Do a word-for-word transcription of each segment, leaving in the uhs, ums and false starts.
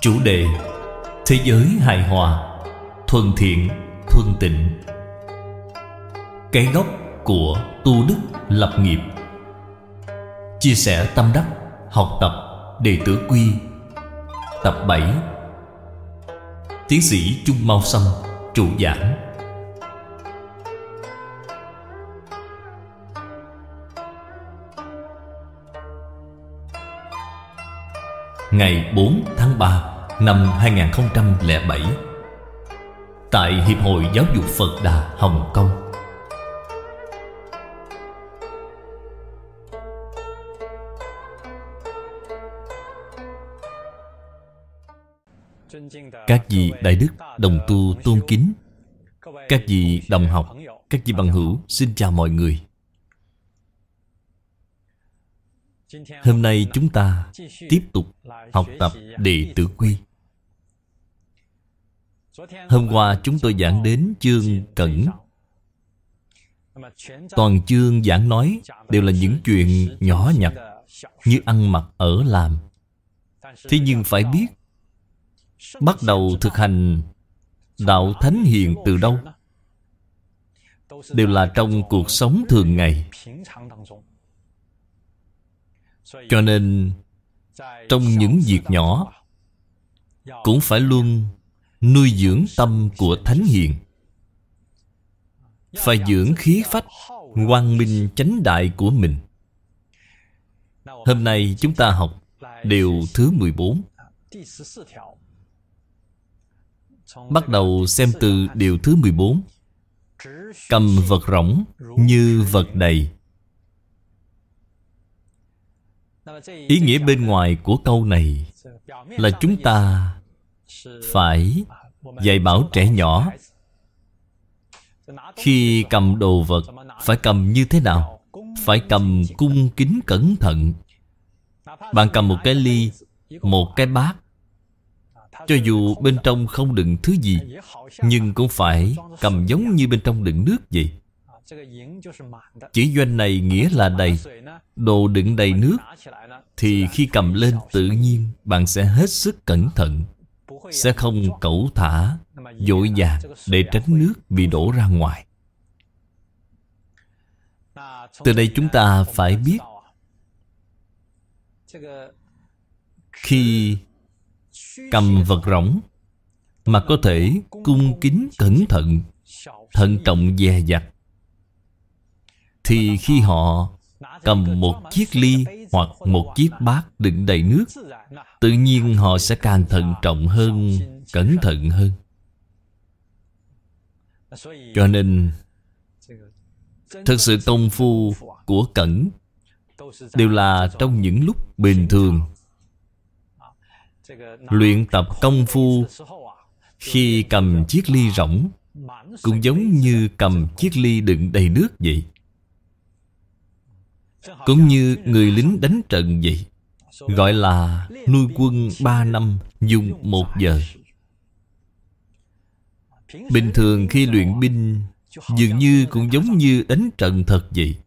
Chủ đề: thế giới hài hòa, thuần thiện, thuần tịnh. Cái gốc của tu đức lập nghiệp. Chia sẻ tâm đắc, học tập đệ tử quy. Tập bảy. Tiến sĩ Chung Mao Sâm trụ giảng. Ngày bốn tháng ba năm hai nghìn không trăm lẻ bảy, tại Hiệp hội Giáo dục Phật Đà Hồng Kông. Các vị đại đức đồng tu tôn kính, các vị đồng học, các vị bằng hữu, xin chào mọi người. Hôm nay chúng ta tiếp tục học tập đệ tử quy. Hôm qua chúng tôi giảng đến chương Cẩn. Toàn chương giảng nói đều là những chuyện nhỏ nhặt như ăn mặc ở làm. Thế nhưng phải biết bắt đầu thực hành đạo thánh hiền từ đâu? Đều là trong cuộc sống thường ngày. Cho nên trong những việc nhỏ cũng phải luôn nuôi dưỡng tâm của thánh hiền, phải dưỡng khí phách quang minh chánh đại của mình. Hôm nay chúng ta học điều thứ mười bốn. Bắt đầu xem từ điều thứ mười bốn. Cầm vật rỗng như vật đầy. Ý nghĩa bên ngoài của câu này là chúng ta phải dạy bảo trẻ nhỏ khi cầm đồ vật phải cầm như thế nào. Phải cầm cung kính cẩn thận. Bạn cầm một cái ly, một cái bát, cho dù bên trong không đựng thứ gì, nhưng cũng phải cầm giống như bên trong đựng nước vậy. Chữ doanh này nghĩa là đầy. Đồ đựng đầy nước thì khi cầm lên tự nhiên bạn sẽ hết sức cẩn thận, sẽ không cẩu thả, vội vàng để tránh nước bị đổ ra ngoài. Từ đây chúng ta phải biết, khi cầm vật rỗng mà có thể cung kính cẩn thận, thận trọng dè dặt, thì khi họ cầm một chiếc ly hoặc một chiếc bát đựng đầy nước, tự nhiên họ sẽ càng thận trọng hơn, cẩn thận hơn. Cho nên thật sự công phu của cẩn đều là trong những lúc bình thường. Luyện tập công phu khi cầm chiếc ly rỗng cũng giống như cầm chiếc ly đựng đầy nước vậy. Cũng như người lính đánh trận vậy, gọi là nuôi quân ba năm dùng một giờ. Bình thường khi luyện binh dường như cũng giống như đánh trận thật vậy.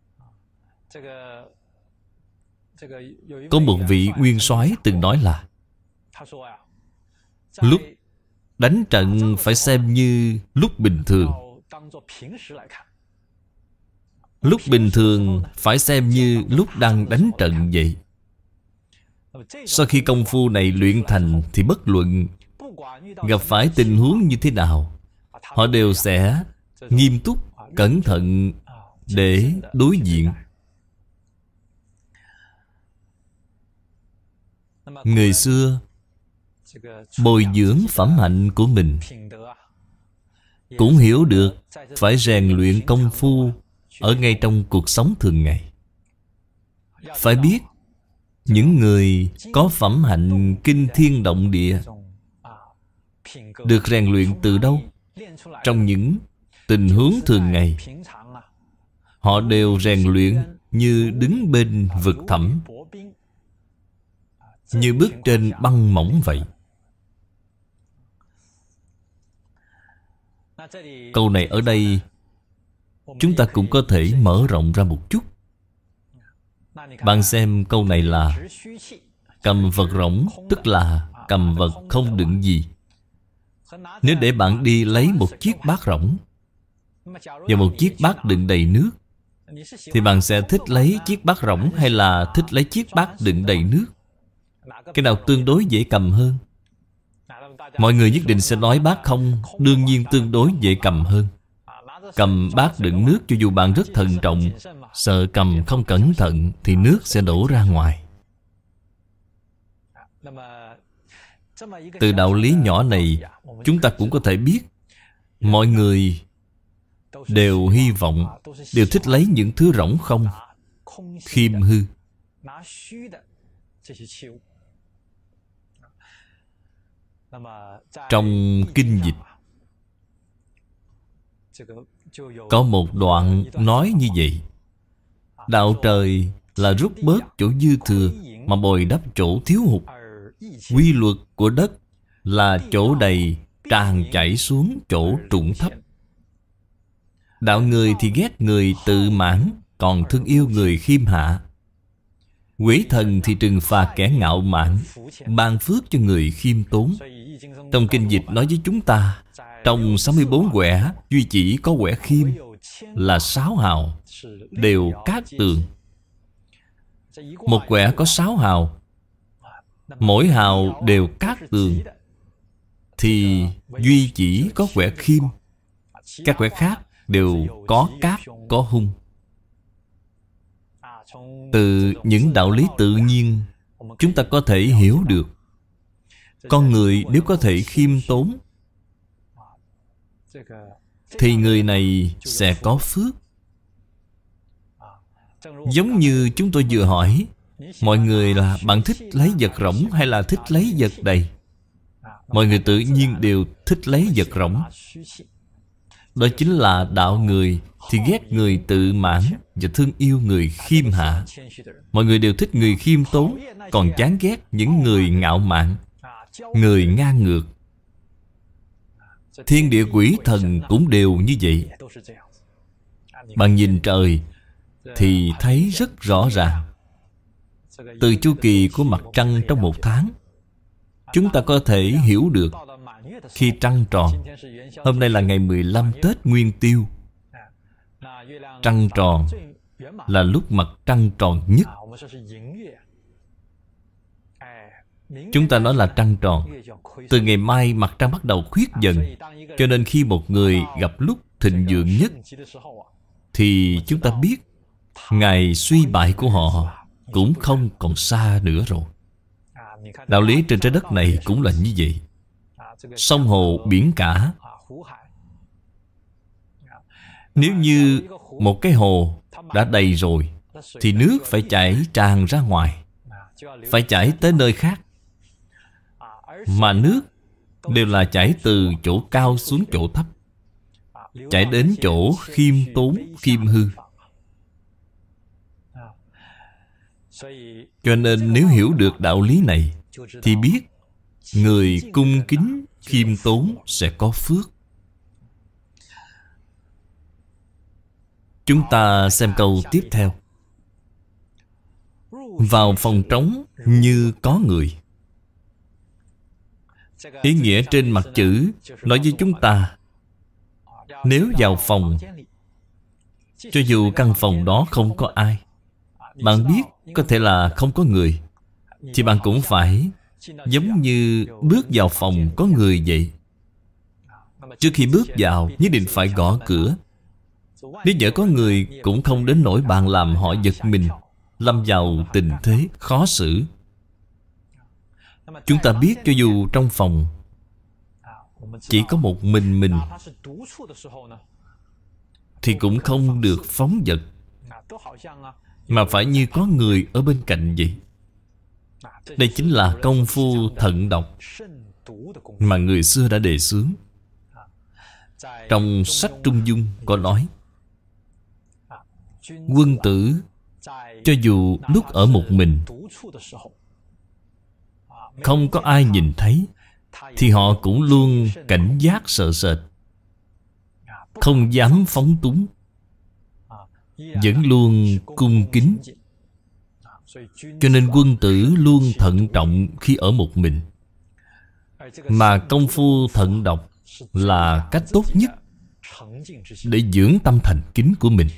Có một vị nguyên soái từng nói là lúc đánh trận phải xem như lúc bình thường. Lúc bình thường phải xem như lúc đang đánh trận vậy. Sau khi công phu này luyện thành thì bất luận gặp phải tình huống như thế nào, họ đều sẽ nghiêm túc, cẩn thận để đối diện. Người xưa bồi dưỡng phẩm hạnh của mình, cũng hiểu được phải rèn luyện công phu ở ngay trong cuộc sống thường ngày. Phải biết những người có phẩm hạnh kinh thiên động địa được rèn luyện từ đâu? Trong những tình huống thường ngày, họ đều rèn luyện như đứng bên vực thẳm, như bước trên băng mỏng vậy. Câu này ở đây chúng ta cũng có thể mở rộng ra một chút. Bạn xem câu này là cầm vật rỗng, tức là cầm vật không đựng gì. Nếu để bạn đi lấy một chiếc bát rỗng và một chiếc bát đựng đầy nước, thì bạn sẽ thích lấy chiếc bát rỗng hay là thích lấy chiếc bát đựng đầy nước? Cái nào tương đối dễ cầm hơn? Mọi người nhất định sẽ nói bát không đương nhiên tương đối dễ cầm hơn. Cầm bát đựng nước, cho dù bạn rất thận trọng, sợ cầm không cẩn thận thì nước sẽ đổ ra ngoài. Từ đạo lý nhỏ này, chúng ta cũng có thể biết mọi người đều hy vọng, đều thích lấy những thứ rỗng không, khiêm hư. Trong kinh dịch có một đoạn nói như vậy: đạo trời là rút bớt chỗ dư thừa mà bồi đắp chỗ thiếu hụt. Quy luật của đất là chỗ đầy tràn chảy xuống chỗ trũng thấp. Đạo người thì ghét người tự mãn, còn thương yêu người khiêm hạ. Quỷ thần thì trừng phạt kẻ ngạo mạn, ban phước cho người khiêm tốn. Trong kinh dịch nói với chúng ta, trong sáu mươi bốn quẻ, duy chỉ có quẻ khiêm là sáu hào, đều cát tường. Một quẻ có sáu hào, mỗi hào đều cát tường, thì duy chỉ có quẻ khiêm. Các quẻ khác đều có cát, có hung. Từ những đạo lý tự nhiên, chúng ta có thể hiểu được con người nếu có thể khiêm tốn thì người này sẽ có phước. Giống như chúng tôi vừa hỏi mọi người là bạn thích lấy vật rỗng hay là thích lấy vật đầy? Mọi người tự nhiên đều thích lấy vật rỗng. Đó chính là đạo người thì ghét người tự mãn và thương yêu người khiêm hạ. Mọi người đều thích người khiêm tốn, còn chán ghét những người ngạo mạn, người ngang ngược. Thiên địa quỷ thần cũng đều như vậy. Bạn nhìn trời thì thấy rất rõ ràng. Từ chu kỳ của mặt trăng trong một tháng, chúng ta có thể hiểu được khi trăng tròn. Hôm nay là ngày mười lăm Tết Nguyên Tiêu. Trăng tròn là lúc mặt trăng tròn nhất. Chúng ta nói là trăng tròn. Từ ngày mai mặt trăng bắt đầu khuyết dần. Cho nên khi một người gặp lúc thịnh vượng nhất thì chúng ta biết ngày suy bại của họ cũng không còn xa nữa rồi. Đạo lý trên trái đất này cũng là như vậy. Sông hồ biển cả, nếu như một cái hồ đã đầy rồi thì nước phải chảy tràn ra ngoài, phải chảy tới nơi khác. Mà nước đều là chảy từ chỗ cao xuống chỗ thấp, chảy đến chỗ khiêm tốn, khiêm hư. Cho nên nếu hiểu được đạo lý này thì biết người cung kính, khiêm tốn sẽ có phước. Chúng ta xem câu tiếp theo. Vào phòng trống như có người. Ý nghĩa trên mặt chữ nói với chúng ta, nếu vào phòng, cho dù căn phòng đó không có ai, bạn biết có thể là không có người, thì bạn cũng phải giống như bước vào phòng có người vậy. Trước khi bước vào nhất định phải gõ cửa. Nếu nhỡ có người cũng không đến nỗi bạn làm họ giật mình, lâm vào tình thế khó xử. Chúng ta biết cho dù trong phòng chỉ có một mình mình thì cũng không được phóng dật, mà phải như có người ở bên cạnh vậy. Đây chính là công phu thận độc mà người xưa đã đề xướng. Trong sách Trung Dung có nói, quân tử cho dù lúc ở một mình, không có ai nhìn thấy, thì họ cũng luôn cảnh giác sợ sệt, không dám phóng túng, vẫn luôn cung kính. Cho nên quân tử luôn thận trọng khi ở một mình. Mà công phu thận độc là cách tốt nhất để dưỡng tâm thành kính của mình.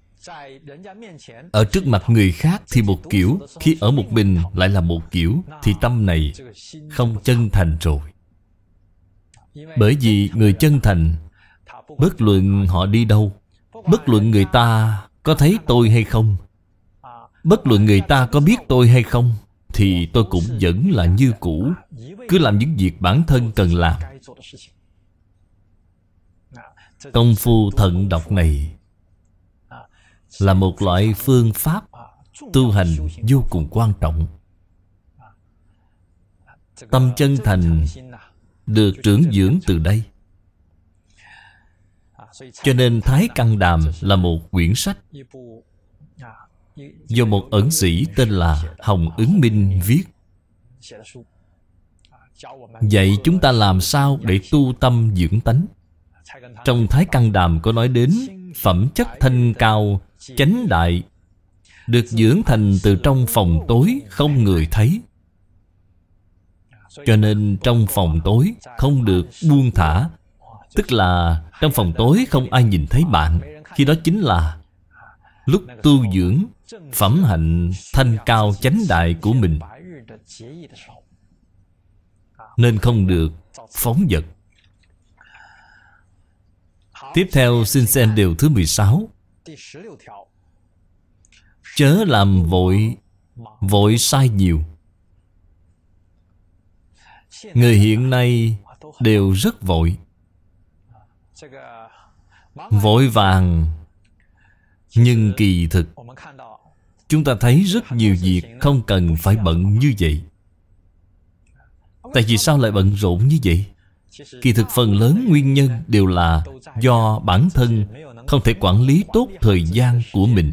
Ở trước mặt người khác thì một kiểu, khi ở một mình lại là một kiểu, thì tâm này không chân thành rồi. Bởi vì người chân thành, bất luận họ đi đâu, bất luận người ta có thấy tôi hay không, bất luận người ta có biết tôi hay không, thì tôi cũng vẫn là như cũ, cứ làm những việc bản thân cần làm. Công phu thận độc này là một loại phương pháp tu hành vô cùng quan trọng. Tâm chân thành được trưởng dưỡng từ đây. Cho nên Thái Căn Đàm là một quyển sách do một ẩn sĩ tên là Hồng Ứng Minh viết, dạy chúng ta làm sao để tu tâm dưỡng tánh. Trong Thái Căn Đàm có nói đến phẩm chất thanh cao, chánh đại, được dưỡng thành từ trong phòng tối không người thấy. Cho nên trong phòng tối không được buông thả, tức là trong phòng tối không ai nhìn thấy bạn. Khi đó chính là lúc tu dưỡng phẩm hạnh thanh cao chánh đại của mình, nên không được phóng dật. Tiếp theo xin xem điều thứ mười sáu. Chớ làm vội, vội sai nhiều. Người hiện nay đều rất vội. Vội vàng, nhưng kỳ thực chúng ta thấy rất nhiều việc không cần phải bận như vậy. Tại vì sao lại bận rộn như vậy? Kỳ thực phần lớn nguyên nhân đều là do bản thân không thể quản lý tốt thời gian của mình,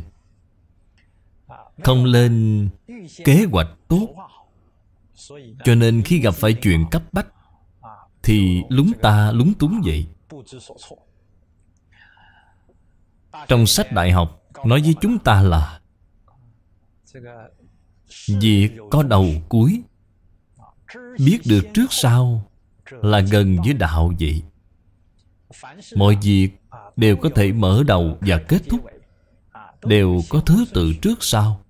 không lên kế hoạch tốt. Cho nên khi gặp phải chuyện cấp bách thì lúng ta lúng túng vậy. Trong sách đại học nói với chúng ta là việc có đầu cuối, biết được trước sau là gần với đạo vậy. Mọi việc đều có thể mở đầu và kết thúc, đều có thứ tự trước sau.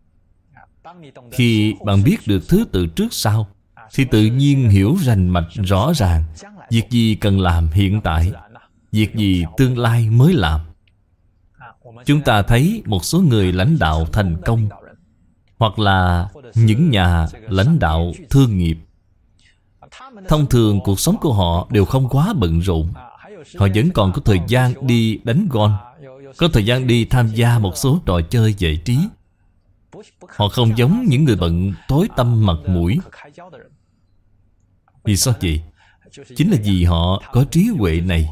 Khi bạn biết được thứ tự trước sau thì tự nhiên hiểu rành mạch rõ ràng việc gì cần làm hiện tại, việc gì tương lai mới làm. Chúng ta thấy một số người lãnh đạo thành công, hoặc là những nhà lãnh đạo thương nghiệp, thông thường cuộc sống của họ đều không quá bận rộn. Họ vẫn còn có thời gian đi đánh golf, có thời gian đi tham gia một số trò chơi giải trí. Họ không giống những người bận tối tăm mặt mũi. Vì sao vậy? Chính là vì họ có trí huệ này.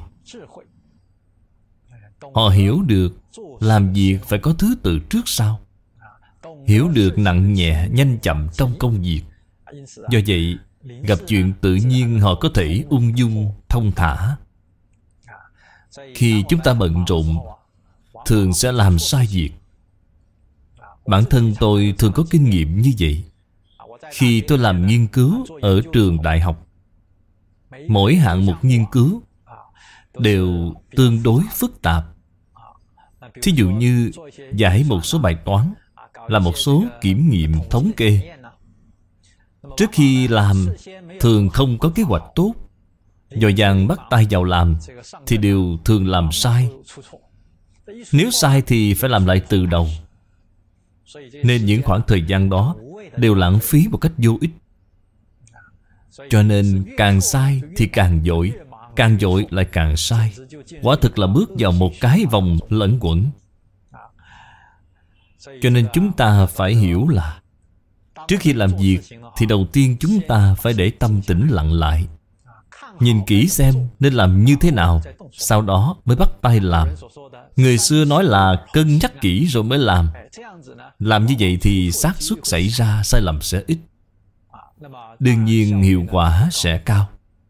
Họ hiểu được làm việc phải có thứ tự trước sau, hiểu được nặng nhẹ nhanh chậm trong công việc. Do vậy gặp chuyện tự nhiên họ có thể ung dung thông thả. Khi chúng ta bận rộn thường sẽ làm sai việc. Bản thân tôi thường có kinh nghiệm như vậy. Khi tôi làm nghiên cứu ở trường đại học, mỗi hạng mục nghiên cứu đều tương đối phức tạp. Thí dụ như giải một số bài toán, làm một số kiểm nghiệm thống kê. Trước khi làm thường không có kế hoạch tốt, vội vàng bắt tay vào làm thì đều thường làm sai. Nếu sai thì phải làm lại từ đầu. Nên những khoảng thời gian đó đều lãng phí một cách vô ích. Cho nên càng sai thì càng vội, càng vội lại càng sai. Quả thực là bước vào một cái vòng lẫn quẩn. Cho nên chúng ta phải hiểu là trước khi làm việc thì đầu tiên chúng ta phải để tâm tĩnh lặng lại, nhìn kỹ xem nên làm như thế nào, sau đó mới bắt tay làm. Người xưa nói là cân nhắc kỹ rồi mới làm. Làm như vậy thì xác suất xảy ra sai lầm sẽ ít, đương nhiên hiệu quả sẽ cao.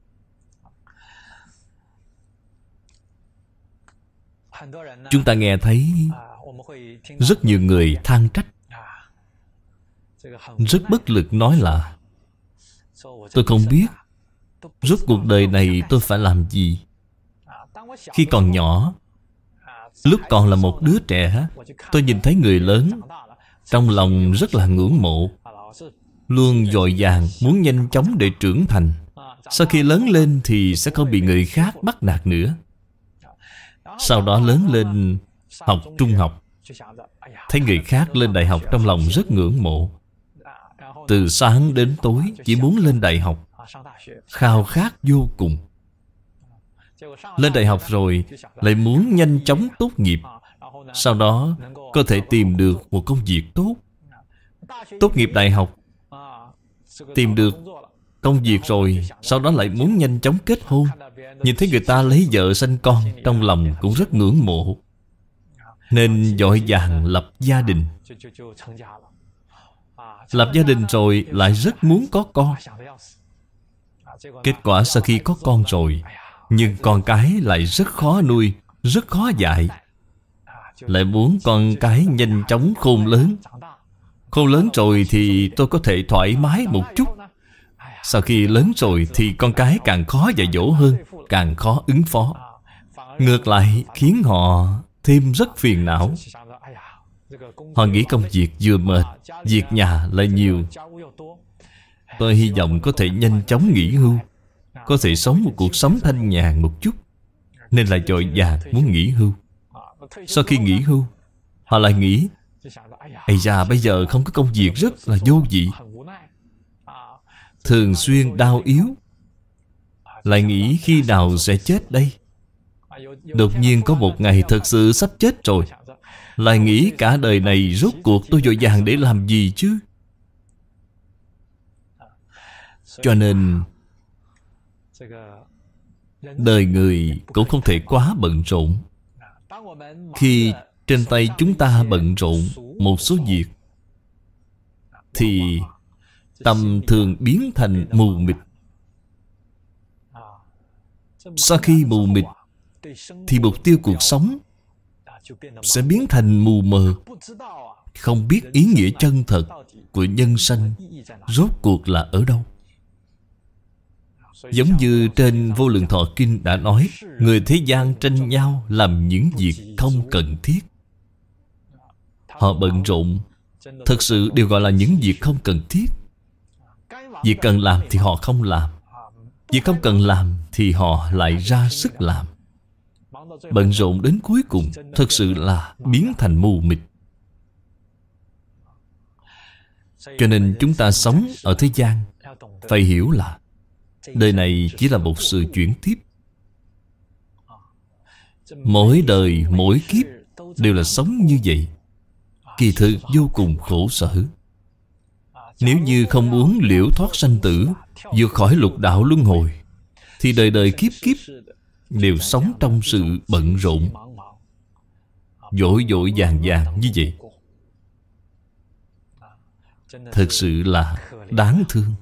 Chúng ta nghe thấy rất nhiều người than trách, rất bất lực nói là tôi không biết rốt cuộc đời này tôi phải làm gì? Khi còn nhỏ, lúc còn là một đứa trẻ, tôi nhìn thấy người lớn, trong lòng rất là ngưỡng mộ, luôn vội vàng muốn nhanh chóng để trưởng thành. Sau khi lớn lên thì sẽ không bị người khác bắt nạt nữa. Sau đó lớn lên học trung học, thấy người khác lên đại học, trong lòng rất ngưỡng mộ. Từ sáng đến tối chỉ muốn lên đại học, khao khát vô cùng. Lên đại học rồi lại muốn nhanh chóng tốt nghiệp, sau đó có thể tìm được một công việc tốt. Tốt nghiệp đại học, tìm được công việc rồi, sau đó lại muốn nhanh chóng kết hôn. Nhìn thấy người ta lấy vợ sanh con, trong lòng cũng rất ngưỡng mộ, nên vội vàng lập gia đình. Lập gia đình rồi lại rất muốn có con. Kết quả sau khi có con rồi, nhưng con cái lại rất khó nuôi, rất khó dạy. Lại muốn con cái nhanh chóng khôn lớn. Khôn lớn rồi thì tôi có thể thoải mái một chút. Sau khi lớn rồi thì con cái càng khó dạy dỗ hơn, càng khó ứng phó. Ngược lại khiến họ thêm rất phiền não. Họ nghĩ công việc vừa mệt, việc nhà lại nhiều. Tôi hy vọng có thể nhanh chóng nghỉ hưu, có thể sống một cuộc sống thanh nhàn một chút, nên là vội vàng muốn nghỉ hưu. Sau khi nghỉ hưu, họ lại nghĩ, ây da, bây giờ không có công việc rất là vô vị, thường xuyên đau yếu. Lại nghĩ khi nào sẽ chết đây? Đột nhiên có một ngày thật sự sắp chết rồi, lại nghĩ cả đời này rốt cuộc tôi vội vàng để làm gì chứ? Cho nên đời người cũng không thể quá bận rộn. Khi trên tay chúng ta bận rộn một số việc, thì tâm thường biến thành mù mịt. Sau khi mù mịt, thì mục tiêu cuộc sống sẽ biến thành mù mờ, không biết ý nghĩa chân thật của nhân sanh rốt cuộc là ở đâu. Giống như trên Vô Lượng Thọ Kinh đã nói, người thế gian tranh nhau làm những việc không cần thiết. Họ bận rộn, thật sự đều gọi là những việc không cần thiết. Việc cần làm thì họ không làm, việc không cần làm thì họ lại ra sức làm. Bận rộn đến cuối cùng thật sự là biến thành mù mịt. Cho nên chúng ta sống ở thế gian phải hiểu là đời này chỉ là một sự chuyển tiếp. Mỗi đời, mỗi kiếp đều là sống như vậy, kỳ thực vô cùng khổ sở. Nếu như không muốn liễu thoát sanh tử, vượt khỏi lục đạo luân hồi, thì đời đời kiếp kiếp đều sống trong sự bận rộn, vội vội vàng vàng như vậy. Thật sự là đáng thương.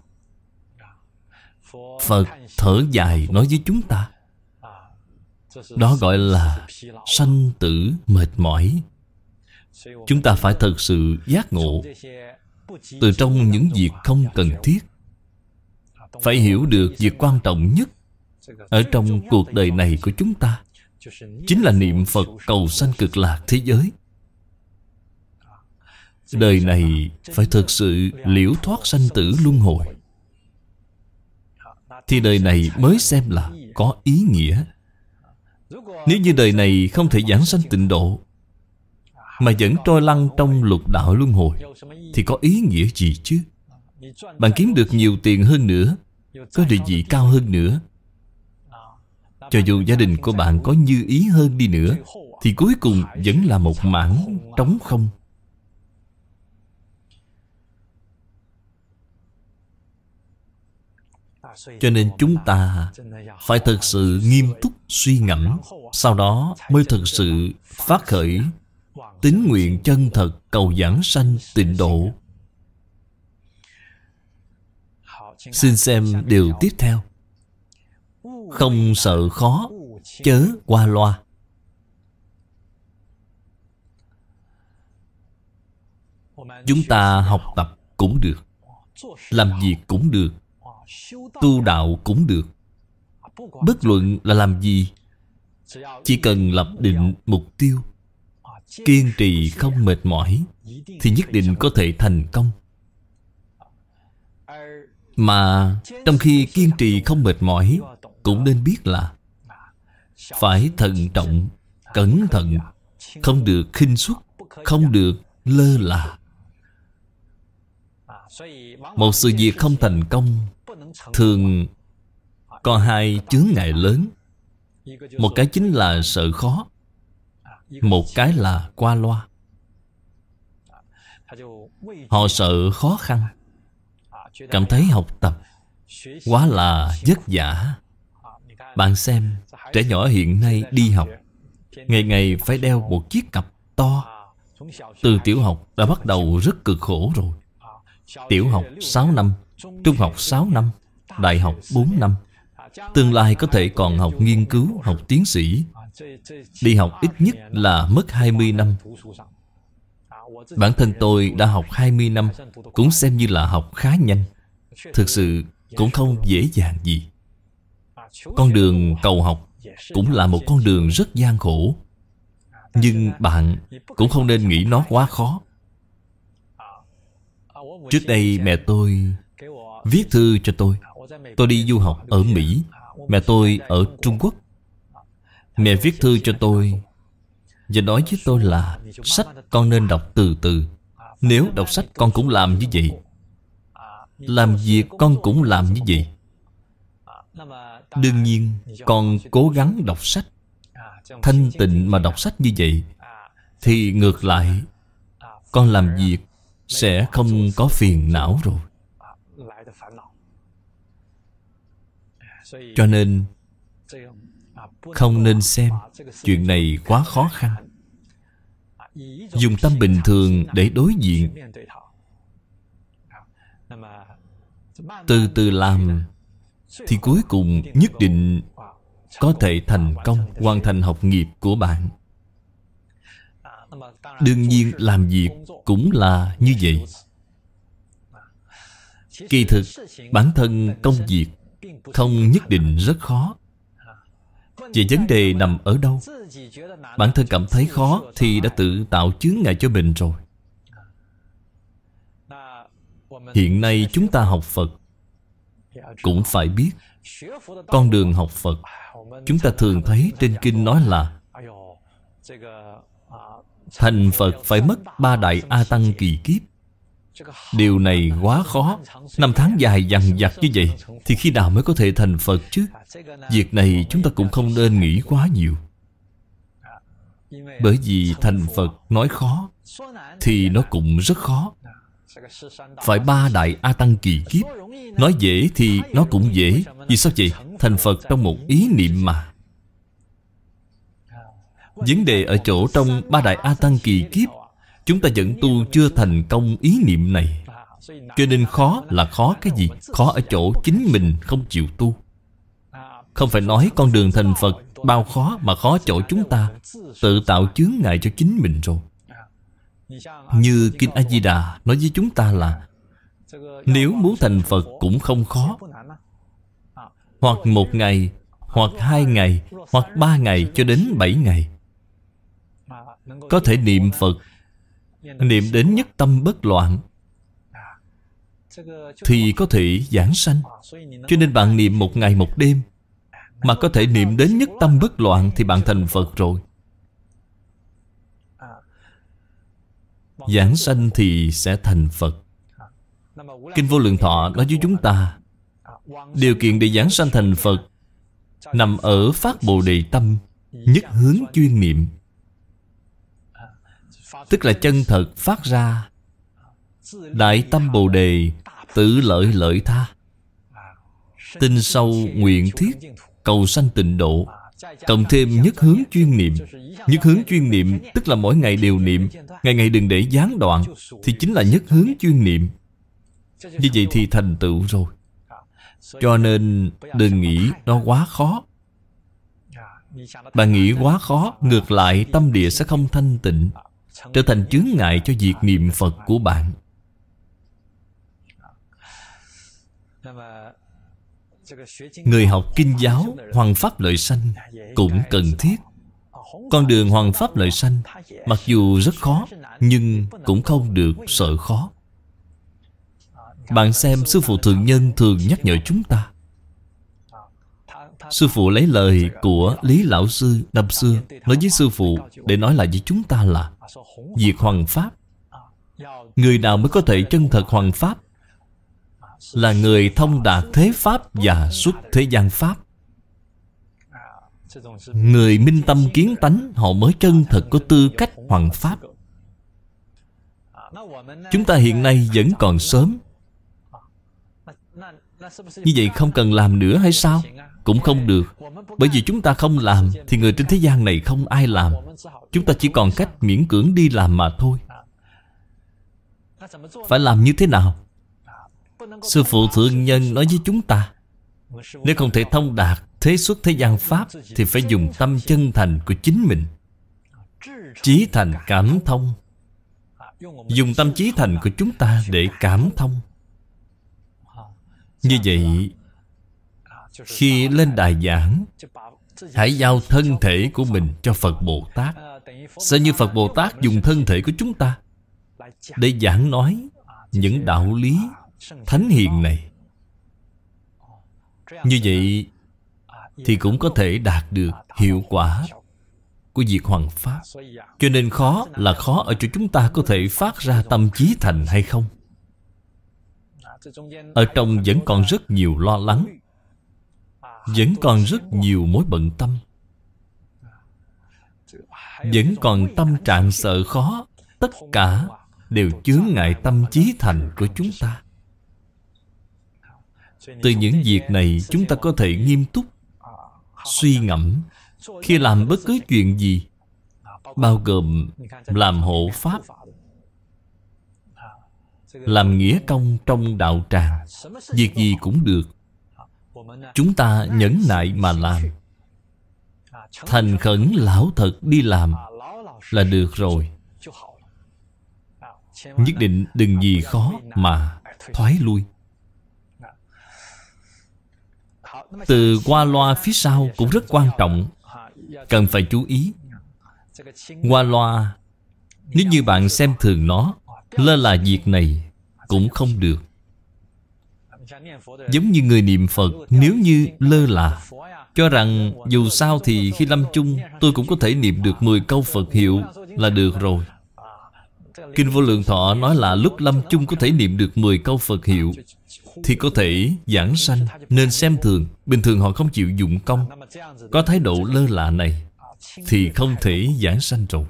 Phật thở dài nói với chúng ta, đó gọi là sanh tử mệt mỏi. Chúng ta phải thật sự giác ngộ từ trong những việc không cần thiết. Phải hiểu được việc quan trọng nhất ở trong cuộc đời này của chúng ta chính là niệm Phật cầu sanh cực lạc thế giới. Đời này phải thực sự liễu thoát sanh tử luân hồi, thì đời này mới xem là có ý nghĩa. Nếu như đời này không thể giảng sanh tịnh độ, mà vẫn trôi lăn trong lục đạo luân hồi, thì có ý nghĩa gì chứ? Bạn kiếm được nhiều tiền hơn nữa, có địa vị cao hơn nữa, cho dù gia đình của bạn có như ý hơn đi nữa, thì cuối cùng vẫn là một mảng trống không. Cho nên chúng ta phải thật sự nghiêm túc suy ngẫm, sau đó mới thật sự phát khởi tín nguyện chân thật cầu giảng sanh tịnh độ. Xin xem điều tiếp theo. Không sợ khó, chớ qua loa. Chúng ta học tập cũng được, làm việc cũng được, tu đạo cũng được. Bất luận là làm gì, chỉ cần lập định mục tiêu, kiên trì không mệt mỏi, thì nhất định có thể thành công. Mà trong khi kiên trì không mệt mỏi, cũng nên biết là phải thận trọng, cẩn thận, không được khinh suất, không được lơ là. Một sự việc không thành công thường có hai chướng ngại lớn. Một cái chính là sợ khó, một cái là qua loa. Họ sợ khó khăn, cảm thấy học tập quá là vất vả. Bạn xem, trẻ nhỏ hiện nay đi học, ngày ngày phải đeo một chiếc cặp to. Từ tiểu học đã bắt đầu rất cực khổ rồi. Tiểu học sáu năm, trung học sáu năm, đại học bốn năm. Tương lai có thể còn học nghiên cứu, học tiến sĩ. Đi học ít nhất là mất hai mươi năm. Bản thân tôi đã học hai mươi năm, cũng xem như là học khá nhanh. Thực sự cũng không dễ dàng gì. Con đường cầu học cũng là một con đường rất gian khổ. Nhưng bạn cũng không nên nghĩ nó quá khó. Trước đây mẹ tôi viết thư cho tôi. Tôi đi du học ở Mỹ, mẹ tôi ở Trung Quốc. Mẹ viết thư cho tôi và nói với tôi là sách con nên đọc từ từ. Nếu đọc sách con cũng làm như vậy, làm việc con cũng làm như vậy. Đương nhiên con cố gắng đọc sách, thanh tịnh mà đọc sách như vậy, thì ngược lại con làm việc sẽ không có phiền não rồi. Cho nên không nên xem chuyện này quá khó khăn. Dùng tâm bình thường để đối diện, từ từ làm, thì cuối cùng nhất định có thể thành công, hoàn thành học nghiệp của bạn. Đương nhiên làm việc cũng là như vậy. Kỳ thực bản thân công việc không nhất định rất khó. Vậy vấn đề nằm ở đâu? Bản thân cảm thấy khó thì đã tự tạo chướng ngại cho mình rồi. Hiện nay chúng ta học Phật cũng phải biết, con đường học Phật, chúng ta thường thấy trên kinh nói là thành Phật phải mất ba đại A Tăng kỳ kiếp. Điều này quá khó. Năm tháng dài dằng dặc như vậy, thì khi nào mới có thể thành Phật chứ? Việc này chúng ta cũng không nên nghĩ quá nhiều. Bởi vì thành Phật nói khó thì nó cũng rất khó. Phải ba đại A Tăng kỳ kiếp. Nói dễ thì nó cũng dễ. Vì sao vậy? Thành Phật trong một ý niệm mà. Vấn đề ở chỗ trong ba đại A Tăng kỳ kiếp, chúng ta vẫn tu chưa thành công ý niệm này. Cho nên khó là khó cái gì? Khó ở chỗ chính mình không chịu tu. Không phải nói con đường thành Phật bao khó, mà khó chỗ chúng ta tự tạo chướng ngại cho chính mình rồi. Như Kinh A-di-đà nói với chúng ta là nếu muốn thành Phật cũng không khó. Hoặc một ngày, hoặc hai ngày, hoặc ba ngày cho đến bảy ngày, có thể niệm Phật, niệm đến nhất tâm bất loạn, thì có thể giảng sanh. Cho nên bạn niệm một ngày một đêm mà có thể niệm đến nhất tâm bất loạn, thì bạn thành Phật rồi. Giảng sanh thì sẽ thành Phật. Kinh Vô Lượng Thọ nói với chúng ta, điều kiện để giảng sanh thành Phật nằm ở phát Bồ Đề tâm, nhất hướng chuyên niệm. Tức là chân thật phát ra đại tâm Bồ Đề, tự lợi lợi tha, tinh sâu nguyện thiết, cầu sanh tịnh độ. Cộng thêm nhất hướng chuyên niệm. Nhất hướng chuyên niệm tức là mỗi ngày đều niệm, ngày ngày đừng để gián đoạn, thì chính là nhất hướng chuyên niệm. Như vậy thì thành tựu rồi. Cho nên đừng nghĩ nó quá khó. Bạn nghĩ quá khó, ngược lại tâm địa sẽ không thanh tịnh, trở thành chướng ngại cho việc niệm Phật của bạn. Người học kinh giáo hoằng pháp lợi sanh cũng cần thiết. Con đường hoằng pháp lợi sanh mặc dù rất khó, nhưng cũng không được sợ khó. Bạn xem Sư Phụ Thượng Nhân thường nhắc nhở chúng ta. Sư Phụ lấy lời của Lý Lão Sư năm xưa nói với Sư Phụ để nói lại với chúng ta là việc hoằng pháp, người nào mới có thể chân thật hoằng pháp? Là người thông đạt thế pháp và xuất thế gian pháp. Người minh tâm kiến tánh, họ mới chân thật có tư cách hoằng pháp. Chúng ta hiện nay vẫn còn sớm. Như vậy không cần làm nữa hay sao? Cũng không được. Bởi vì chúng ta không làm thì người trên thế gian này không ai làm. Chúng ta chỉ còn cách miễn cưỡng đi làm mà thôi. Phải làm như thế nào? Sư Phụ Thượng Nhân nói với chúng ta, nếu không thể thông đạt thế xuất thế gian pháp thì phải dùng tâm chân thành của chính mình, chí thành cảm thông. Dùng tâm chí thành của chúng ta để cảm thông. Như vậy, khi lên đài giảng, hãy giao thân thể của mình cho Phật Bồ Tát. Sẽ như Phật Bồ Tát dùng thân thể của chúng ta để giảng nói những đạo lý thánh hiền này. Như vậy thì cũng có thể đạt được hiệu quả của việc hoằng pháp. Cho nên khó là khó ở chỗ chúng ta có thể phát ra tâm chí thành hay không. Ở trong vẫn còn rất nhiều lo lắng, vẫn còn rất nhiều mối bận tâm, vẫn còn tâm trạng sợ khó. Tất cả đều chướng ngại tâm chí thành của chúng ta. Từ những việc này chúng ta có thể nghiêm túc suy ngẫm khi làm bất cứ chuyện gì, bao gồm làm hộ pháp, làm nghĩa công trong đạo tràng, việc gì cũng được. Chúng ta nhẫn nại mà làm, thành khẩn lão thật đi làm là được rồi. Nhất định đừng vì khó mà thoái lui. Từ qua loa phía sau cũng rất quan trọng, cần phải chú ý. Qua loa, nếu như bạn xem thường nó, lơ là việc này cũng không được. Giống như người niệm Phật, nếu như lơ là, cho rằng dù sao thì khi lâm chung tôi cũng có thể niệm được mười câu Phật hiệu là được rồi. Kinh Vô Lượng Thọ nói là lúc lâm chung có thể niệm được mười câu Phật hiệu thì có thể giảng sanh, nên xem thường. Bình thường họ không chịu dụng công, có thái độ lơ là này thì không thể giảng sanh rồi.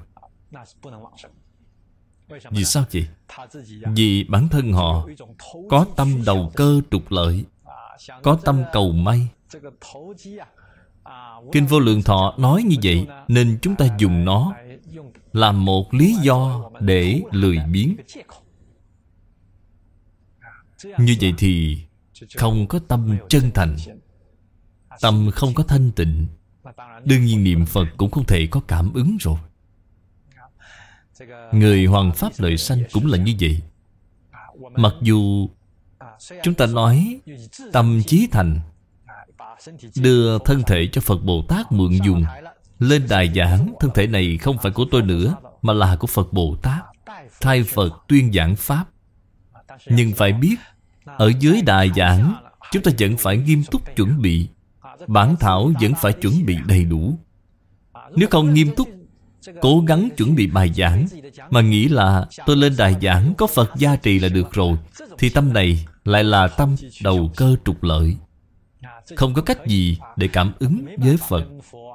Vì sao vậy? Vì bản thân họ có tâm đầu cơ trục lợi, có tâm cầu may. Kinh Vô Lượng Thọ nói như vậy, nên chúng ta dùng nó làm một lý do để lười biếng. Như vậy thì không có tâm chân thành, tâm không có thanh tịnh, đương nhiên niệm Phật cũng không thể có cảm ứng rồi. Người hoằng pháp lợi sanh cũng là như vậy. Mặc dù chúng ta nói tâm chí thành, đưa thân thể cho Phật Bồ Tát mượn dùng, lên đài giảng thân thể này không phải của tôi nữa, mà là của Phật Bồ Tát, thay Phật tuyên giảng pháp. Nhưng phải biết, ở dưới đài giảng, chúng ta vẫn phải nghiêm túc chuẩn bị, bản thảo vẫn phải chuẩn bị đầy đủ. Nếu không nghiêm túc, cố gắng chuẩn bị bài giảng, mà nghĩ là tôi lên đài giảng có Phật gia trì là được rồi, thì tâm này lại là tâm đầu cơ trục lợi, không có cách gì để cảm ứng với Phật.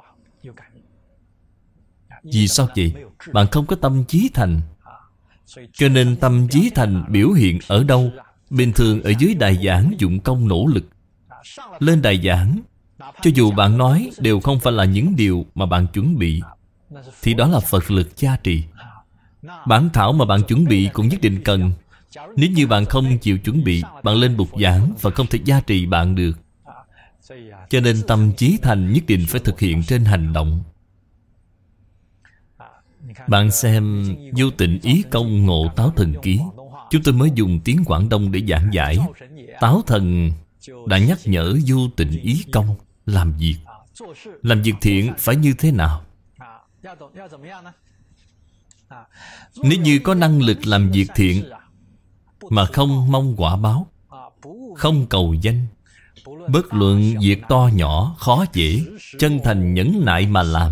Vì sao vậy? Bạn không có tâm chí thành. Cho nên tâm chí thành biểu hiện ở đâu? Bình thường ở dưới đài giảng dụng công nỗ lực, lên đài giảng, cho dù bạn nói đều không phải là những điều mà bạn chuẩn bị, thì đó là Phật lực gia trì. Bản thảo mà bạn chuẩn bị cũng nhất định cần. Nếu như bạn không chịu chuẩn bị, bạn lên bục giảng và không thể gia trì bạn được. Cho nên tâm chí thành nhất định phải thực hiện trên hành động. Bạn xem Vô Tịnh Ý Công Ngộ Táo Thần Ký, chúng tôi mới dùng tiếng Quảng Đông để giảng giải. Táo thần đã nhắc nhở vô tình ý công làm việc. Làm việc thiện phải như thế nào? Nếu như có năng lực làm việc thiện mà không mong quả báo, không cầu danh, bất luận việc to nhỏ, khó dễ, chân thành nhẫn nại mà làm,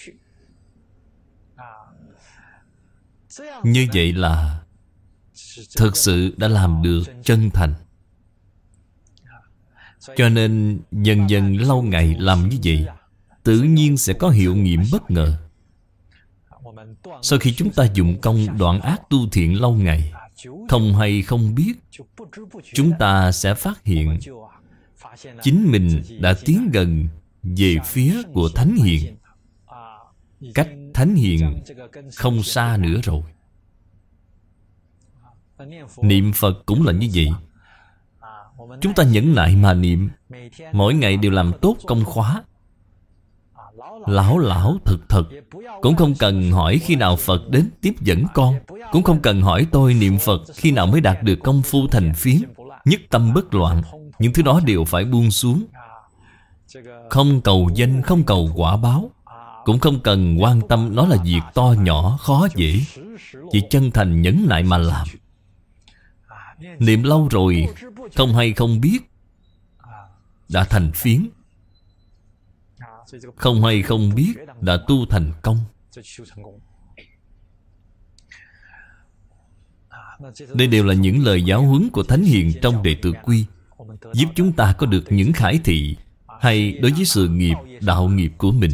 như vậy là thực sự đã làm được chân thành. Cho nên dần dần lâu ngày làm như vậy, tự nhiên sẽ có hiệu nghiệm bất ngờ. Sau khi chúng ta dụng công đoạn ác tu thiện lâu ngày, không hay không biết, chúng ta sẽ phát hiện chính mình đã tiến gần về phía của Thánh Hiền. Cách Thánh Hiền không xa nữa rồi. Niệm Phật cũng là như vậy. Chúng ta nhẫn nại mà niệm, mỗi ngày đều làm tốt công khóa, lão lão thực thực. Cũng không cần hỏi khi nào Phật đến tiếp dẫn con, cũng không cần hỏi tôi niệm Phật khi nào mới đạt được công phu thành phiến, nhất tâm bất loạn. Những thứ đó đều phải buông xuống. Không cầu danh, không cầu quả báo, cũng không cần quan tâm nó là việc to nhỏ, khó dễ. Chỉ chân thành nhẫn nại mà làm. Niệm lâu rồi, không hay không biết, đã thành phiến. Không hay không biết, đã tu thành công. Đây đều là những lời giáo huấn của Thánh Hiền trong Đệ Tử Quy, giúp chúng ta có được những khải thị hay đối với sự nghiệp, đạo nghiệp của mình.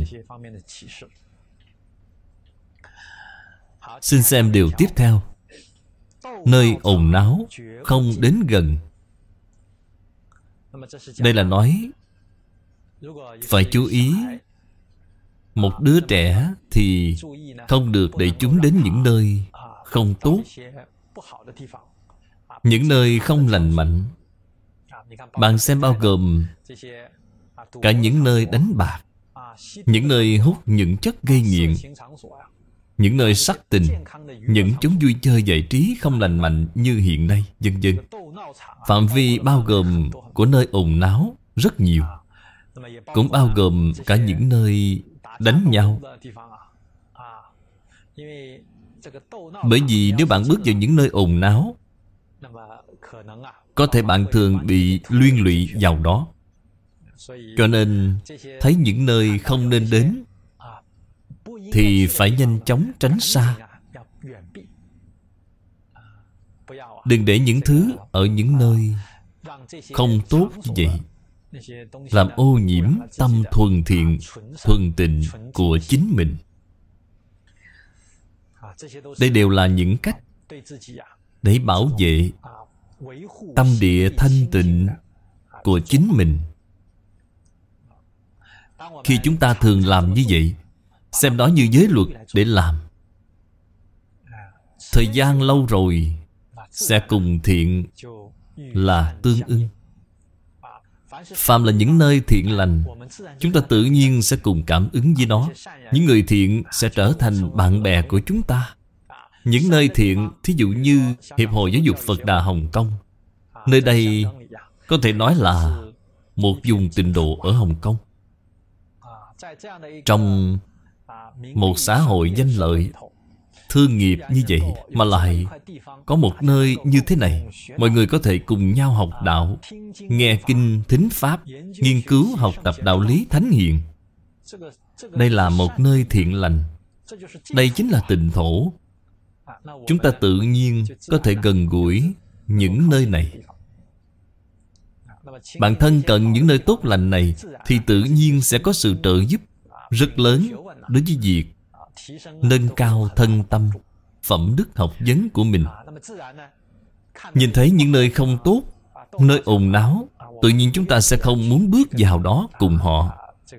Xin xem điều tiếp theo. Nơi ồn náo không đến gần. Đây là nói phải chú ý. Một đứa trẻ thì không được để chúng đến những nơi không tốt, những nơi không lành mạnh. Bạn xem bao gồm cả những nơi đánh bạc, những nơi hút những chất gây nghiện, những nơi sắc tình, những chốn vui chơi giải trí không lành mạnh như hiện nay, vân vân. Phạm vi bao gồm của nơi ồn náo rất nhiều, cũng bao gồm cả những nơi đánh nhau. Bởi vì nếu bạn bước vào những nơi ồn náo, có thể bạn thường bị liên lụy vào đó. Cho nên thấy những nơi không nên đến thì phải nhanh chóng tránh xa. Đừng để những thứ ở những nơi không tốt như vậy làm ô nhiễm tâm thuần thiện, thuần tịnh của chính mình. Đây đều là những cách để bảo vệ tâm địa thanh tịnh của chính mình. Khi chúng ta thường làm như vậy, xem đó như giới luật để làm, thời gian lâu rồi sẽ cùng thiện là tương ưng. Phàm là những nơi thiện lành, chúng ta tự nhiên sẽ cùng cảm ứng với nó. Những người thiện sẽ trở thành bạn bè của chúng ta. Những nơi thiện, thí dụ như Hiệp hội Giáo dục Phật Đà Hồng Kông, nơi đây có thể nói là một vùng tịnh độ ở Hồng Kông. Trong một xã hội danh lợi, thương nghiệp như vậy mà lại có một nơi như thế này, mọi người có thể cùng nhau học đạo, nghe kinh, thính pháp, nghiên cứu học tập đạo lý Thánh Hiền. Đây là một nơi thiện lành. Đây chính là tịnh thổ. Chúng ta tự nhiên có thể gần gũi những nơi này. Bạn thân cận những nơi tốt lành này thì tự nhiên sẽ có sự trợ giúp rất lớn đối với việc nâng cao thân tâm, phẩm đức học vấn của mình. Nhìn thấy những nơi không tốt, nơi ồn náo, tự nhiên chúng ta sẽ không muốn bước vào đó cùng họ.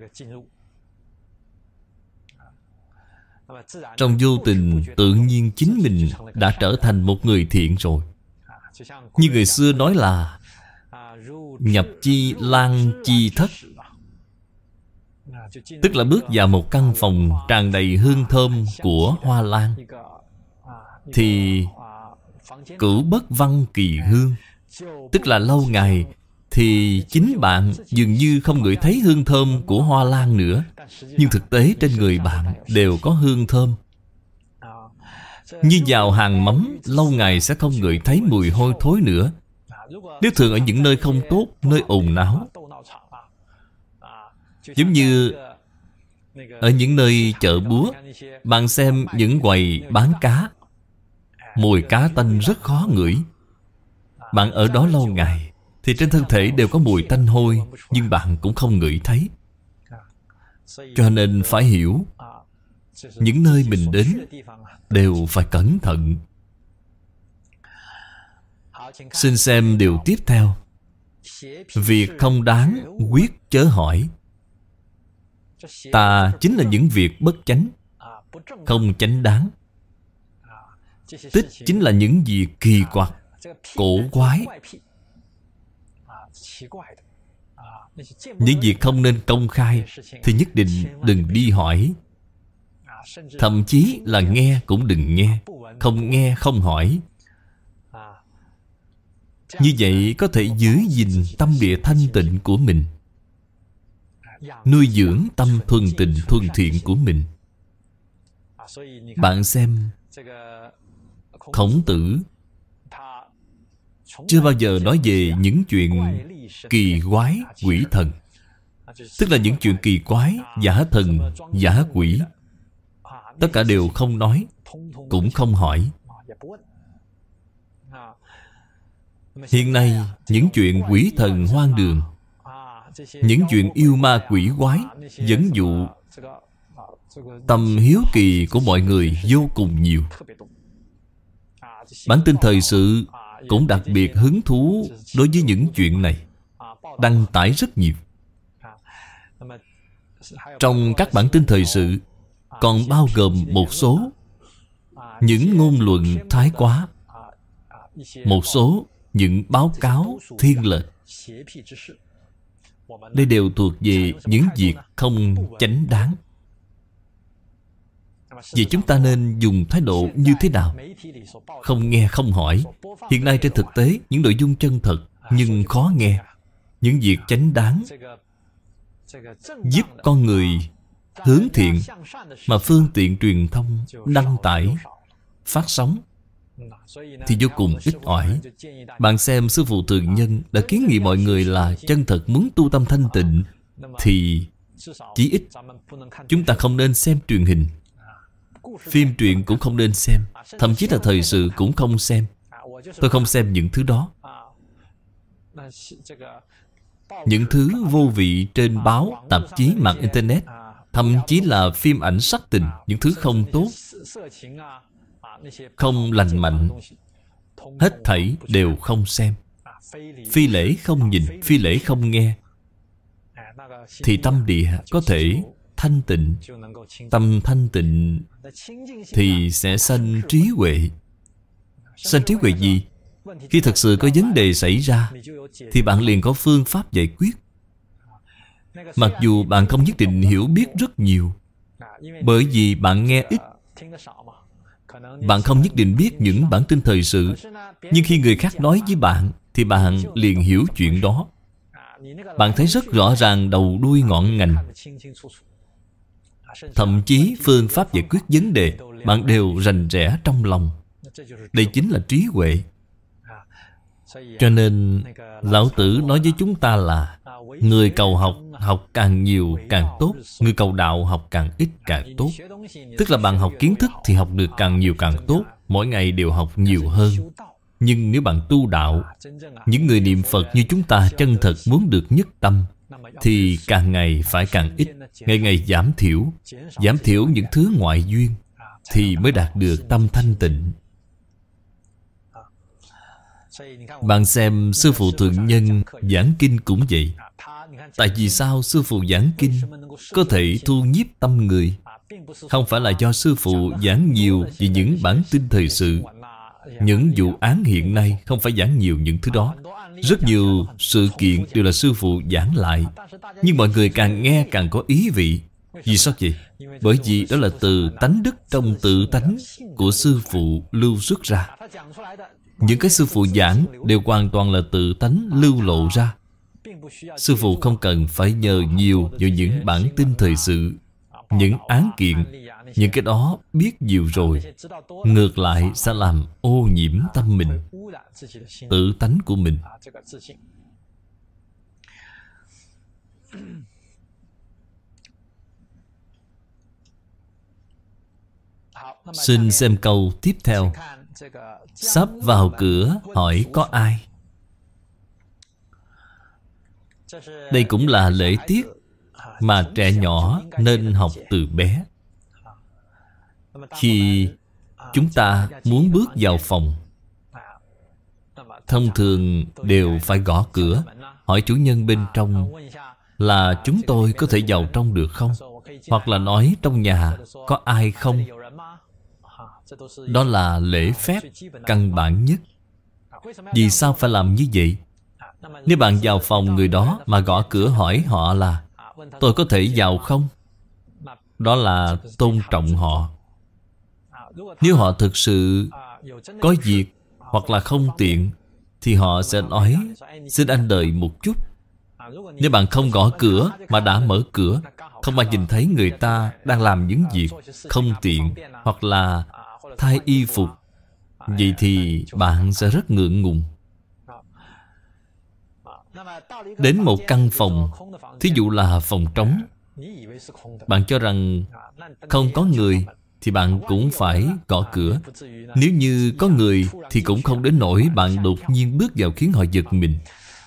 Trong vô tình, tự nhiên chính mình đã trở thành một người thiện rồi. Như người xưa nói là nhập chi lan chi thất, tức là bước vào một căn phòng tràn đầy hương thơm của hoa lan, thì cửu bất văn kỳ hương, tức là lâu ngày thì chính bạn dường như không ngửi thấy hương thơm của hoa lan nữa. Nhưng thực tế trên người bạn đều có hương thơm. Như vào hàng mắm, lâu ngày sẽ không ngửi thấy mùi hôi thối nữa. Nếu thường ở những nơi không tốt, nơi ồn náo, giống như ở những nơi chợ búa, bạn xem những quầy bán cá, mùi cá tanh rất khó ngửi. Bạn ở đó lâu ngày thì trên thân thể đều có mùi tanh hôi, nhưng bạn cũng không ngửi thấy. Cho nên phải hiểu, những nơi mình đến đều phải cẩn thận. Xin xem điều tiếp theo. Việc không đáng quyết chớ hỏi. Tà chính là những việc bất chánh, không chánh đáng. Tích chính là những việc kỳ quặc, cổ quái. Những việc không nên công khai thì nhất định đừng đi hỏi. Thậm chí là nghe cũng đừng nghe. Không nghe không hỏi. Như vậy có thể giữ gìn tâm địa thanh tịnh của mình, nuôi dưỡng tâm thuần tịnh thuần thiện của mình. Bạn xem, Khổng Tử chưa bao giờ nói về những chuyện kỳ quái quỷ thần. Tức là những chuyện kỳ quái, giả thần, giả quỷ, tất cả đều không nói, cũng không hỏi. Hiện nay, những chuyện quỷ thần hoang đường, những chuyện yêu ma quỷ quái dẫn dụ tâm hiếu kỳ của mọi người vô cùng nhiều. Bản tin thời sự cũng đặc biệt hứng thú đối với những chuyện này, đăng tải rất nhiều. Trong các bản tin thời sự còn bao gồm một số những ngôn luận thái quá, một số những báo cáo thiên lệch. Đây đều thuộc về những việc không chánh đáng. Vậy chúng ta nên dùng thái độ như thế nào? Không nghe không hỏi. Hiện nay trên thực tế, những nội dung chân thật nhưng khó nghe, những việc chánh đáng, giúp con người hướng thiện, mà phương tiện truyền thông đăng tải, phát sóng thì vô cùng ít ỏi. Bạn xem Sư Phụ Thường Nhân đã kiến nghị mọi người là chân thật muốn tu tâm thanh tịnh thì chí ít chúng ta không nên xem truyền hình, phim truyện cũng không nên xem, thậm chí là thời sự cũng không xem. Tôi không xem những thứ đó. Những thứ vô vị trên báo, tạp chí, mạng Internet, thậm chí là phim ảnh sắc tình, những thứ không tốt, không lành mạnh, hết thảy đều không xem. Phi lễ không nhìn, phi lễ không nghe, thì tâm địa có thể thanh tịnh. Tâm thanh tịnh thì sẽ sanh trí huệ. Sanh trí huệ gì? Khi thật sự có vấn đề xảy ra thì bạn liền có phương pháp giải quyết. Mặc dù bạn không nhất định hiểu biết rất nhiều, bởi vì bạn nghe ít, bạn không nhất định biết những bản tin thời sự. Nhưng khi người khác nói với bạn thì bạn liền hiểu chuyện đó. Bạn thấy rất rõ ràng đầu đuôi ngọn ngành. Thậm chí phương pháp giải quyết vấn đề bạn đều rành rẽ trong lòng. Đây chính là trí huệ. Cho nên Lão Tử nói với chúng ta là người cầu học, học càng nhiều càng tốt. Người cầu đạo học càng ít càng tốt. Tức là bạn học kiến thức thì học được càng nhiều càng tốt. Mỗi ngày đều học nhiều hơn. Nhưng nếu bạn tu đạo, những người niệm Phật như chúng ta chân thật muốn được nhất tâm, thì càng ngày phải càng ít, ngày ngày giảm thiểu, giảm thiểu những thứ ngoại duyên, thì mới đạt được tâm thanh tịnh. Bạn xem Sư Phụ Thượng Nhân giảng kinh cũng vậy. Tại vì sao Sư Phụ giảng kinh có thể thu nhiếp tâm người? Không phải là do Sư Phụ giảng nhiều về những bản tin thời sự, những vụ án hiện nay, không phải giảng nhiều những thứ đó. Rất nhiều sự kiện đều là Sư Phụ giảng lại, nhưng mọi người càng nghe càng có ý vị. Vì sao vậy? Bởi vì đó là từ tánh đức trong tự tánh của Sư Phụ lưu xuất ra. Những cái Sư Phụ giảng đều hoàn toàn là tự tánh lưu lộ ra. Sư phụ không cần phải nhờ nhiều vào những bản tin thời sự, những án kiện. Những cái đó biết nhiều rồi, ngược lại sẽ làm ô nhiễm tâm mình, tự tánh của mình. Xin xem câu tiếp theo. Sắp vào cửa hỏi có ai. Đây cũng là lễ tiết mà trẻ nhỏ nên học từ bé. Khi chúng ta muốn bước vào phòng, thông thường đều phải gõ cửa, hỏi chủ nhân bên trong là chúng tôi có thể vào trong được không? Hoặc là nói trong nhà có ai không? Đó là lễ phép căn bản nhất. Vì sao phải làm như vậy? Nếu bạn vào phòng người đó mà gõ cửa hỏi họ là tôi có thể vào không? Đó là tôn trọng họ. Nếu họ thực sự có việc hoặc là không tiện thì họ sẽ nói xin anh đợi một chút. Nếu bạn không gõ cửa mà đã mở cửa, không ai nhìn thấy người ta đang làm những việc không tiện hoặc là thay y phục, vậy thì bạn sẽ rất ngượng ngùng. Đến một căn phòng, thí dụ là phòng trống, bạn cho rằng không có người thì bạn cũng phải gõ cửa. Nếu như có người thì cũng không đến nỗi bạn đột nhiên bước vào khiến họ giật mình.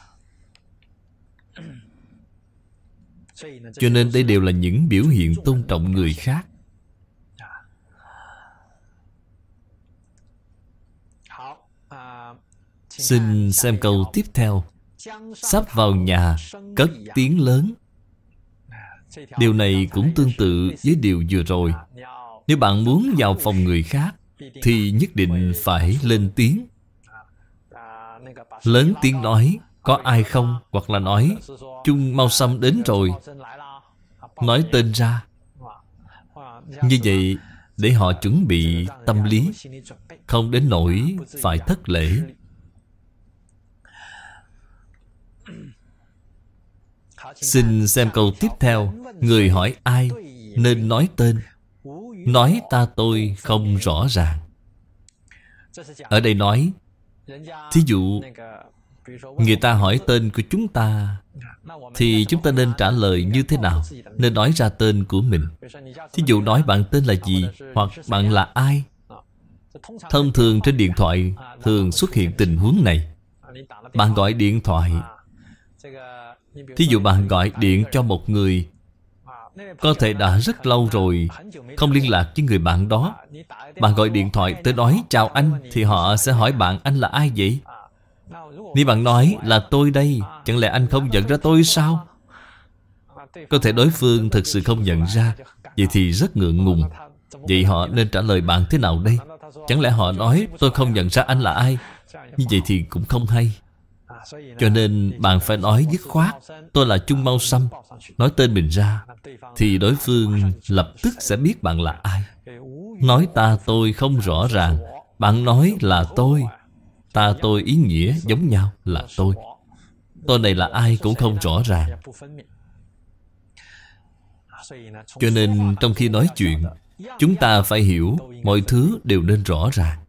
Cho nên đây đều là những biểu hiện tôn trọng người khác. Xin xem câu tiếp theo. Sắp vào nhà cất tiếng lớn. Điều này cũng tương tự với điều vừa rồi. Nếu bạn muốn vào phòng người khác thì nhất định phải lên tiếng. Lớn tiếng nói có ai không? Hoặc là nói Chung Mau Sâm đến rồi, nói tên ra. Như vậy để họ chuẩn bị tâm lý, không đến nỗi phải thất lễ. Xin xem câu tiếp theo. Người hỏi ai nên nói tên. Nói ta tôi không rõ ràng. Ở đây nói, thí dụ người ta hỏi tên của chúng ta thì chúng ta nên trả lời như thế nào? Nên nói ra tên của mình. Thí dụ nói bạn tên là gì, hoặc bạn là ai. Thông thường trên điện thoại thường xuất hiện tình huống này. Bạn gọi điện thoại, thí dụ bạn gọi điện cho một người, có thể đã rất lâu rồi không liên lạc với người bạn đó. Bạn gọi điện thoại tới nói chào anh, thì họ sẽ hỏi bạn anh là ai vậy? Nếu bạn nói là tôi đây, chẳng lẽ anh không nhận ra tôi sao? Có thể đối phương thực sự không nhận ra, vậy thì rất ngượng ngùng. Vậy họ nên trả lời bạn thế nào đây? Chẳng lẽ họ nói tôi không nhận ra anh là ai? Như vậy thì cũng không hay. Cho nên bạn phải nói dứt khoát tôi là Chung Mau Sâm, nói tên mình ra, thì đối phương lập tức sẽ biết bạn là ai. Nói ta tôi không rõ ràng, bạn nói là tôi. Ta tôi ý nghĩa giống nhau là tôi. Tôi này là ai cũng không rõ ràng. Cho nên trong khi nói chuyện, chúng ta phải hiểu mọi thứ đều nên rõ ràng.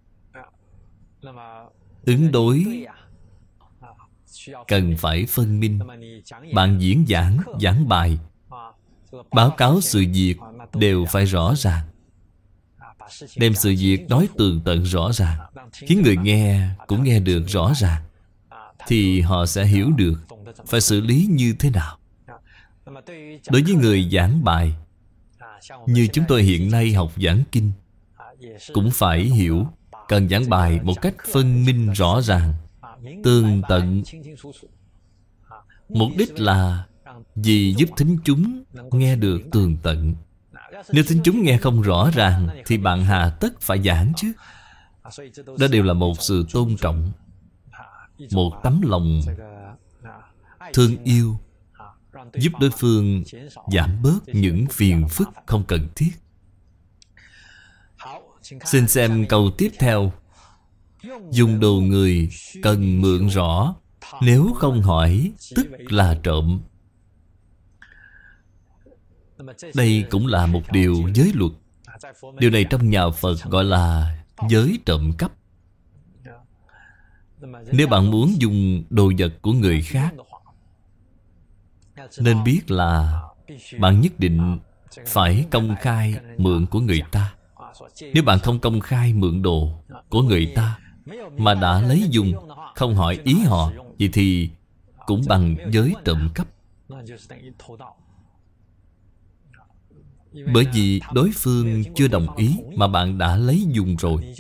Ứng đối cần phải phân minh. Bạn diễn giảng, giảng bài, báo cáo sự việc đều phải rõ ràng. Đem sự việc nói tường tận rõ ràng, khiến người nghe cũng nghe được rõ ràng, thì họ sẽ hiểu được phải xử lý như thế nào. Đối với người giảng bài, như chúng tôi hiện nay học giảng kinh, cũng phải hiểu, cần giảng bài một cách phân minh rõ ràng, tường tận. Mục đích là vì giúp thính chúng nghe được tường tận. Nếu thính chúng nghe không rõ ràng thì bạn hà tất phải giảng chứ. Đó đều là một sự tôn trọng, một tấm lòng thương yêu, giúp đối phương giảm bớt những phiền phức không cần thiết. Xin xem câu tiếp theo. Dùng đồ người cần mượn rõ, Nếu không hỏi tức là trộm. Đây cũng là một điều giới luật. Điều này trong nhà Phật gọi là giới trộm cắp. Nếu bạn muốn dùng đồ vật của người khác, nên biết là bạn nhất định phải công khai mượn của người ta. Nếu bạn không công khai mượn đồ của người ta mà đã lấy dùng, không hỏi ý họ, vậy thì cũng bằng giới trộm cắp. Bởi vì đối phương chưa đồng ý mà bạn đã lấy dùng rồi.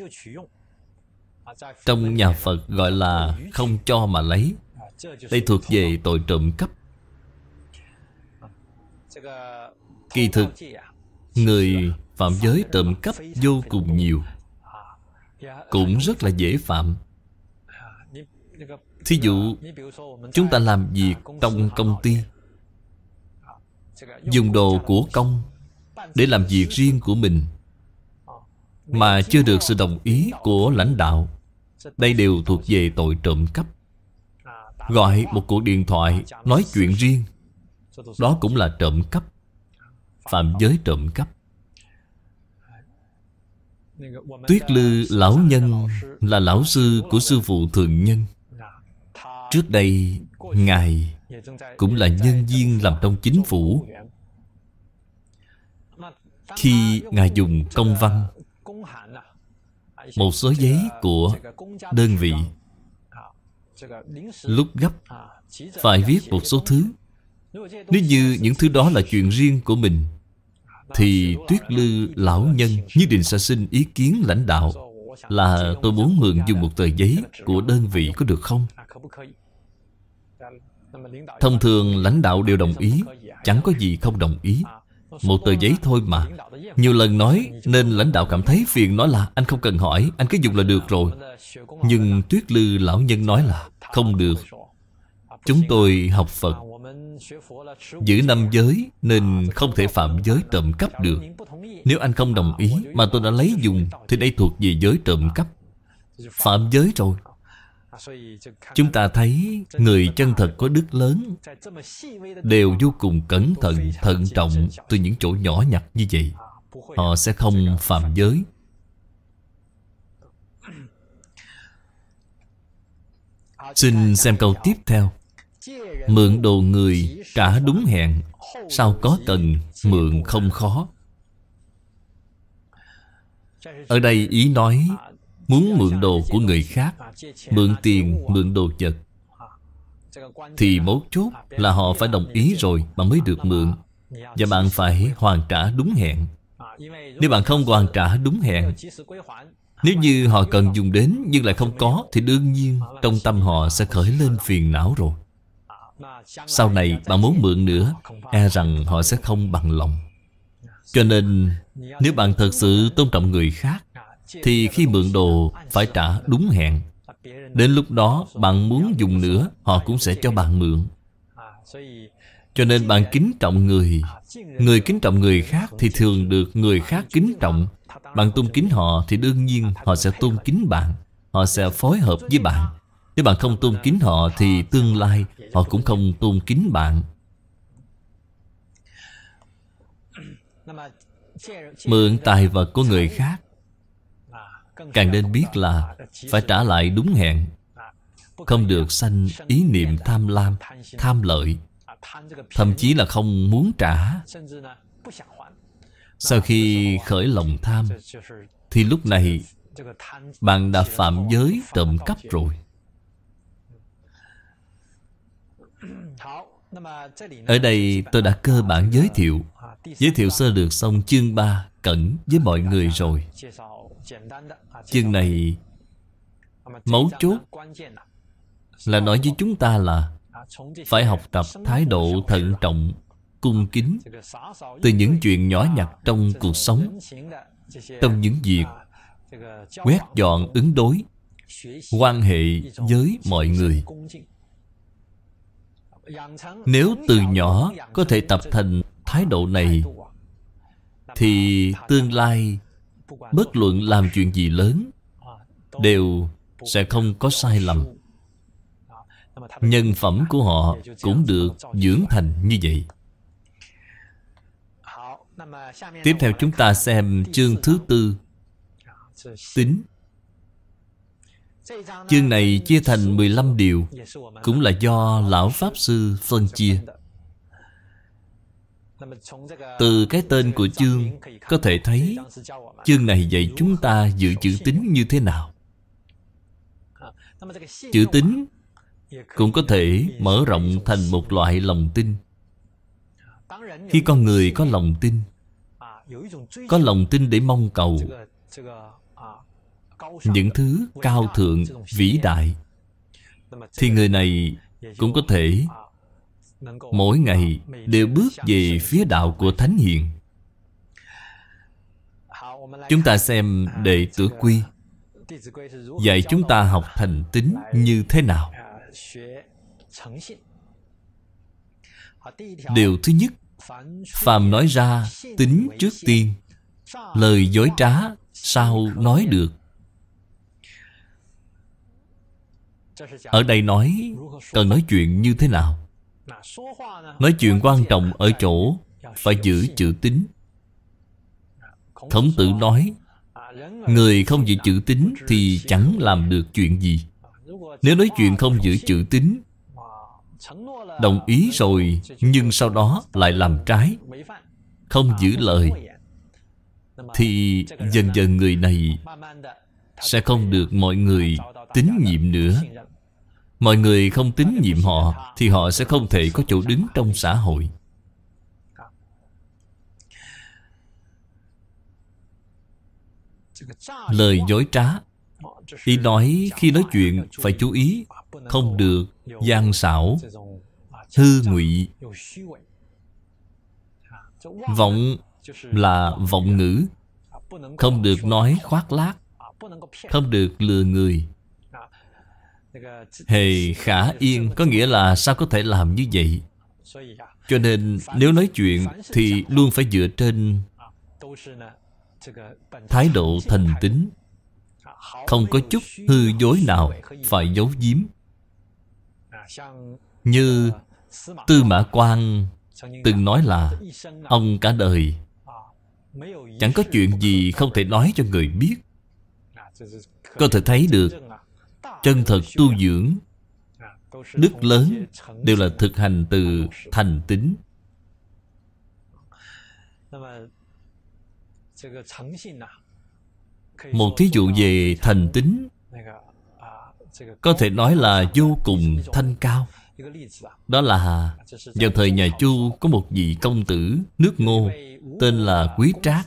Trong nhà Phật gọi là không cho mà lấy. Đây thuộc về tội trộm cắp. Kỳ thực, người phạm giới trộm cắp vô cùng nhiều, cũng rất là dễ phạm. Thí dụ, chúng ta làm việc trong công ty, dùng đồ của công để làm việc riêng của mình mà chưa được sự đồng ý của lãnh đạo. Đây đều thuộc về tội trộm cắp. Gọi một cuộc điện thoại nói chuyện riêng, đó cũng là trộm cắp, phạm giới trộm cắp. Tuyết Lư lão nhân là lão sư của sư phụ Thường Nhân. Trước đây Ngài cũng là nhân viên làm trong chính phủ. Khi Ngài dùng công văn, một số giấy của đơn vị, lúc gấp phải viết một số thứ. Nếu như những thứ đó là chuyện riêng của mình, thì Tuyết Lư lão nhân nhất định sẽ xin ý kiến lãnh đạo là tôi muốn mượn dùng một tờ giấy của đơn vị có được không? Thông thường lãnh đạo đều đồng ý, chẳng có gì không đồng ý. Một tờ giấy thôi mà. Nhiều lần nói nên lãnh đạo cảm thấy phiền, nói là anh không cần hỏi, anh cứ dùng là được rồi. Nhưng Tuyết Lư lão nhân nói là không được. Chúng tôi học Phật, giữ năm giới nên không thể phạm giới trộm cắp được. Nếu anh không đồng ý mà tôi đã lấy dùng, thì đây thuộc về giới trộm cắp, phạm giới rồi. Chúng ta thấy người chân thật có đức lớn đều vô cùng cẩn thận, thận trọng từ những chỗ nhỏ nhặt như vậy. Họ sẽ không phạm giới. Xin xem câu tiếp theo. Mượn đồ người trả đúng hẹn, sao có cần mượn không khó. Ở đây ý nói muốn mượn đồ của người khác, mượn tiền, mượn đồ vật, thì mấu chốt là họ phải đồng ý rồi bạn mới được mượn. Và bạn phải hoàn trả đúng hẹn. Nếu bạn không hoàn trả đúng hẹn, nếu như họ cần dùng đến nhưng lại không có, thì đương nhiên trong tâm họ sẽ khởi lên phiền não rồi. Sau này bạn muốn mượn nữa, e rằng họ sẽ không bằng lòng. Cho nên nếu bạn thật sự tôn trọng người khác, thì khi mượn đồ phải trả đúng hẹn. Đến lúc đó bạn muốn dùng nữa, họ cũng sẽ cho bạn mượn. Cho nên bạn kính trọng người, người kính trọng người khác thì thường được người khác kính trọng. Bạn tôn kính họ thì đương nhiên họ sẽ tôn kính bạn, họ sẽ phối hợp với bạn. Nếu bạn không tôn kính họ thì tương lai họ cũng không tôn kính bạn. Mượn tài vật của người khác, càng nên biết là phải trả lại đúng hẹn, không được sanh ý niệm tham lam, tham lợi, thậm chí là không muốn trả. Sau khi khởi lòng tham, thì lúc này bạn đã phạm giới trộm cắp rồi. Ở đây tôi đã cơ bản giới thiệu Giới thiệu sơ lược xong chương ba cẩn với mọi người rồi. Chương này mấu chốt là nói với chúng ta là phải học tập thái độ thận trọng, cung kính từ những chuyện nhỏ nhặt trong cuộc sống, trong những việc quét dọn ứng đối, quan hệ với mọi người. Nếu từ nhỏ có thể tập thành thái độ này, thì tương lai bất luận làm chuyện gì lớn đều sẽ không có sai lầm. nhân phẩm của họ cũng được dưỡng thành như vậy. Tiếp theo chúng ta xem chương thứ tư, tính. Chương này chia thành mười lăm điều, cũng là do Lão Pháp Sư phân chia. Từ cái tên của chương có thể thấy chương này dạy chúng ta giữ chữ tín như thế nào. Chữ tín cũng có thể mở rộng thành một loại lòng tin. Khi con người có lòng tin, có lòng tin để mong cầu những thứ cao thượng, vĩ đại, thì người này cũng có thể mỗi ngày đều bước về phía đạo của Thánh Hiền. Chúng ta xem Đệ Tử Quy dạy chúng ta học thành tín như thế nào. Điều thứ nhất, phàm nói ra tín trước tiên, lời dối trá sao nói được. Ở đây nói cần nói chuyện như thế nào. Nói chuyện quan trọng ở chỗ phải giữ chữ tín. Khổng Tử nói, người không giữ chữ tín thì chẳng làm được chuyện gì. Nếu nói chuyện không giữ chữ tín, đồng ý rồi nhưng sau đó lại làm trái, không giữ lời, thì dần dần người này sẽ không được mọi người tín nhiệm nữa. Mọi người không tín nhiệm họ thì họ sẽ không thể có chỗ đứng trong xã hội. Lời dối trá, ý nói khi nói chuyện phải chú ý, không được gian xảo, hư ngụy. Vọng là vọng ngữ, không được nói khoác lác, không được lừa người. Hề khả yên có nghĩa là sao có thể làm như vậy. Cho nên nếu nói chuyện thì luôn phải dựa trên thái độ thành tín, không có chút hư dối nào phải giấu giếm. Như Tư Mã Quang từng nói là ông cả đời chẳng có chuyện gì không thể nói cho người biết. Có thể thấy được chân thật tu dưỡng, đức lớn đều là thực hành từ thành tín. Một thí dụ về thành tín có thể nói là vô cùng thanh cao. Đó là vào thời nhà Chu có một vị công tử nước Ngô tên là Quý Trác.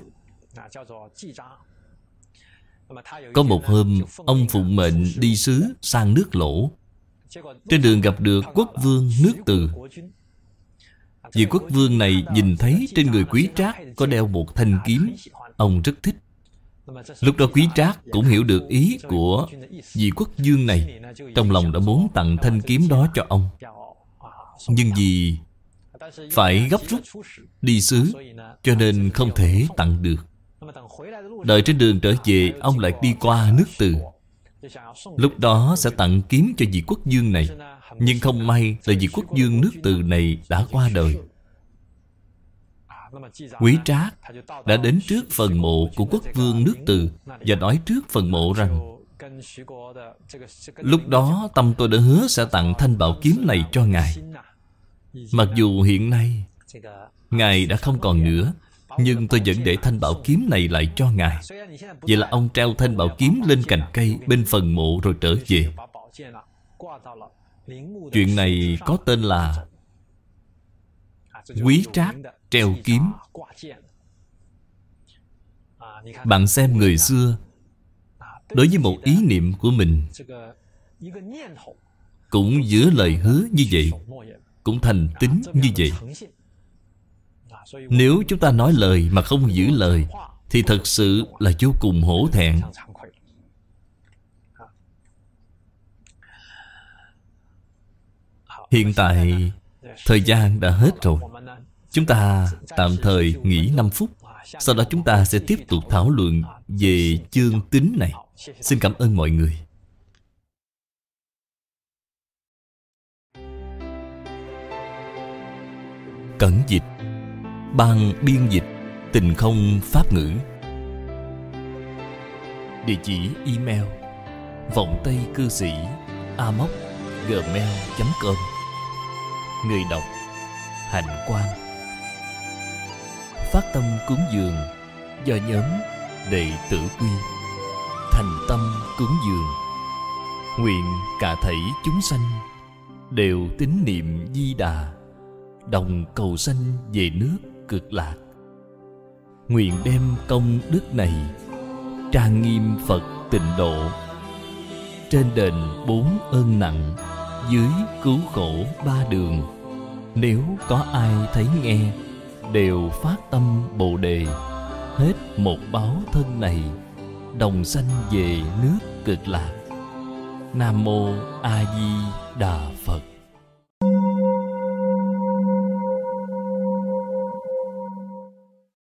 Có một hôm ông phụng mệnh đi sứ sang nước Lỗ. Trên đường gặp được quốc vương nước Từ. Vị quốc vương này nhìn thấy trên người Quý Trác có đeo một thanh kiếm, ông rất thích. Lúc đó Quý Trác cũng hiểu được ý của vị quốc vương này, trong lòng đã muốn tặng thanh kiếm đó cho ông. Nhưng vì phải gấp rút đi sứ, cho nên không thể tặng được. Đợi trên đường trở về, ông lại đi qua nước Từ. Lúc đó sẽ tặng kiếm cho vị quốc vương này. Nhưng không may là vị quốc vương nước Từ này đã qua đời. Quý Trác đã đến trước phần mộ của quốc vương nước Từ và nói trước phần mộ rằng: lúc đó tâm tôi đã hứa sẽ tặng thanh bảo kiếm này cho ngài. Mặc dù hiện nay ngài đã không còn nữa, nhưng tôi vẫn để thanh bảo kiếm này lại cho ngài. Vậy là ông treo thanh bảo kiếm lên cành cây bên phần mộ rồi trở về. Chuyện này có tên là Quý Trác treo kiếm. Bạn xem người xưa, đối với một ý niệm của mình cũng giữ lời hứa như vậy, cũng thành tín như vậy. Nếu chúng ta nói lời mà không giữ lời thì thật sự là vô cùng hổ thẹn. Hiện tại thời gian đã hết rồi. Chúng ta tạm thời nghỉ năm phút. Sau đó chúng ta sẽ tiếp tục thảo luận về chương tín này. Xin cảm ơn mọi người. Cẩn dịch, Ban biên dịch Tình Không Pháp ngữ. Địa chỉ email vọng tây cư sĩ a m o c gmail chấm com. Người đọc Hạnh Quang. Phát tâm cúng dường do nhóm Đệ tử Quy. Thành tâm cúng dường, nguyện cả thảy chúng sanh đều tín niệm Di Đà, đồng cầu sanh về nước Cực Lạc. Nguyện đem công đức này trang nghiêm Phật Tịnh Độ, trên đền bốn ơn nặng, dưới cứu khổ ba đường. Nếu có ai thấy nghe, đều phát tâm Bồ Đề, hết một báo thân này, đồng sanh về nước Cực Lạc. Nam Mô A Di Đà Phật.